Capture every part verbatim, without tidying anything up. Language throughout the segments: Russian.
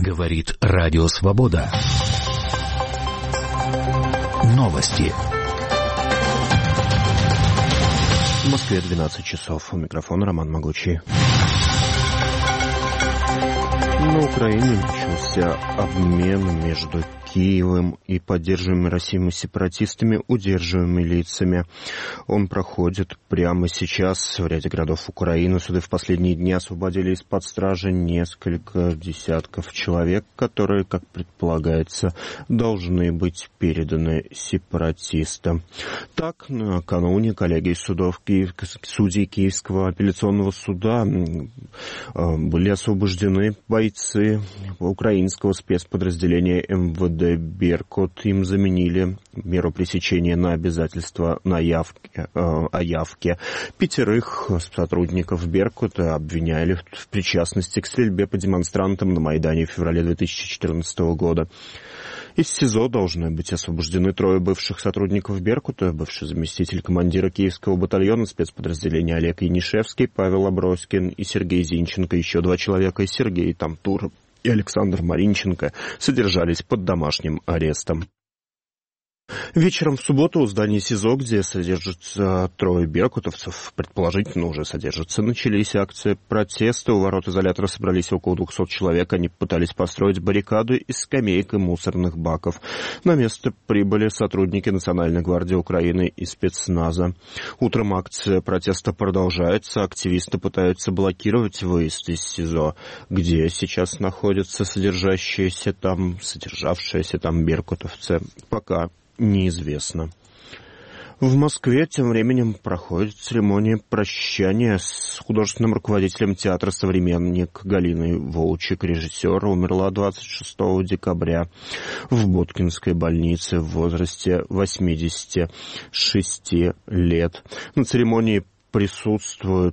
Говорит Радио Свобода. Новости. В Москве двенадцать часов. У микрофона Роман Могучий. На Украине начался обмен между Киевом и поддерживаемыми Россией сепаратистами удерживаемыми лицами. Он проходит прямо сейчас в ряде городов Украины. Суды в последние дни освободили из-под стражи несколько десятков человек, которые, как предполагается, должны быть переданы сепаратистам. Так, накануне коллегии судов, судей Киевского апелляционного суда были освобождены бойцы украинского спецподразделения эм вэ дэ «Беркут». Им заменили меру пресечения на обязательство на явке, э, о явке. Пятерых сотрудников «Беркута» обвиняли в причастности к стрельбе по демонстрантам на Майдане в феврале две тысячи четырнадцатого года. Из СИЗО должны быть освобождены трое бывших сотрудников «Беркута», бывший заместитель командира Киевского батальона спецподразделения Олег Янишевский, Павел Аброськин и Сергей Зинченко. Еще два человека, Сергей Тамтур и Александр Маринченко, содержались под домашним арестом. Вечером в субботу у здания СИЗО, где содержатся трое беркутовцев, предположительно уже содержатся, начались акции протеста. У ворот изолятора собрались около двухсот человек. Они пытались построить баррикаду из скамеек и мусорных баков. На место прибыли сотрудники Национальной гвардии Украины и спецназа. Утром акция протеста продолжается. Активисты пытаются блокировать выезд из СИЗО, где сейчас находятся содержащиеся там, содержавшиеся там беркутовцы. Пока неизвестно. В Москве тем временем проходит церемония прощания с художественным руководителем театра «Современник» Галиной Волчек. Режиссер умерла двадцать шестого декабря в Боткинской больнице в возрасте восьмидесяти шести лет. На церемонии присутствуют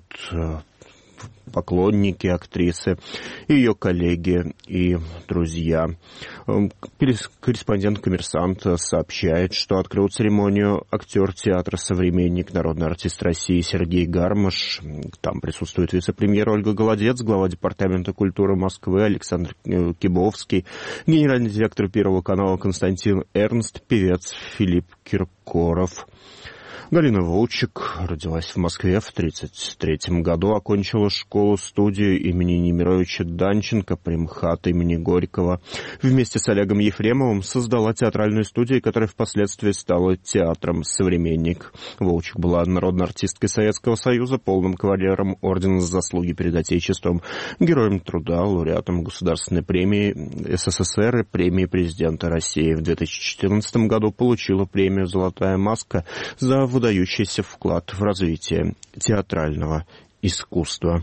поклонники актрисы, ее коллеги и друзья. Корреспондент «Коммерсанта» сообщает, что открыл церемонию актер театра «Современник», народный артист России Сергей Гармаш. Там присутствует вице-премьер Ольга Голодец, глава Департамента культуры Москвы Александр Кибовский, генеральный директор Первого канала Константин Эрнст, певец Филипп Киркоров. Галина Волчек родилась в Москве в тридцать третьем году, окончила школу-студию имени Немировича Данченко при МХАТ имени Горького. Вместе с Олегом Ефремовым создала театральную студию, которая впоследствии стала театром «Современник». Волчек была народной артисткой Советского Союза, полным кавалером Ордена за заслуги перед Отечеством, героем труда, лауреатом Государственной премии СССР и премии президента России. В две тысячи четырнадцатом году получила премию «Золотая маска» за выдающийся вклад в развитие театрального искусства.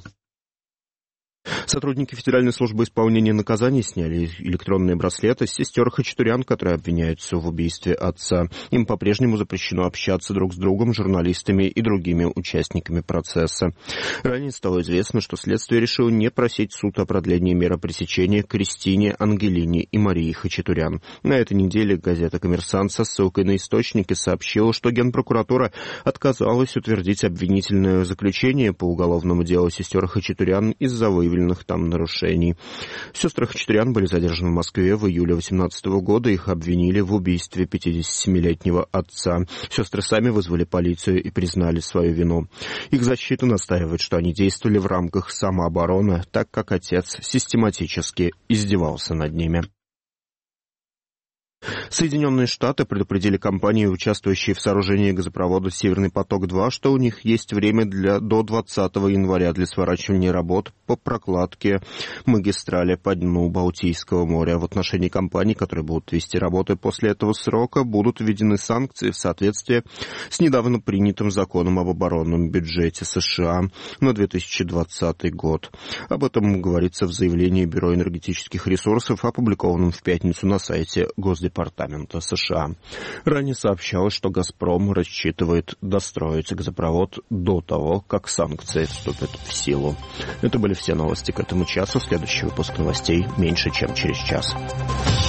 Сотрудники Федеральной службы исполнения наказаний сняли электронные браслеты с сестер Хачатурян, которые обвиняются в убийстве отца. Им по-прежнему запрещено общаться друг с другом, журналистами и другими участниками процесса. Ранее стало известно, что следствие решило не просить суд о продлении меры пресечения Кристине, Ангелине и Марии Хачатурян. На этой неделе газета «Коммерсант» со ссылкой на источники сообщила, что Генпрокуратура отказалась утвердить обвинительное заключение по уголовному делу сестер Хачатурян из-за выявленных там нарушений. Сестры Хачатурян были задержаны в Москве в июле две тысячи восемнадцатого года. Их обвинили в убийстве пятидесятисемилетнего отца. Сестры сами вызвали полицию и признали свою вину. Их защита настаивает, что они действовали в рамках самообороны, так как отец систематически издевался над ними. Соединенные Штаты предупредили компании, участвующие в сооружении газопровода «Северный поток-два», что у них есть время для, до двадцатого января для сворачивания работ по прокладке магистрали по дну Балтийского моря. В отношении компаний, которые будут вести работы после этого срока, будут введены санкции в соответствии с недавно принятым законом об оборонном бюджете США на две тысячи двадцатый год. Об этом говорится в заявлении Бюро энергетических ресурсов, опубликованном в пятницу на сайте Госдепартамента США. Ранее сообщалось, что «Газпром» рассчитывает достроить газопровод до того, как санкции вступят в силу. Это были все новости к этому часу. Следующий выпуск новостей меньше, чем через час.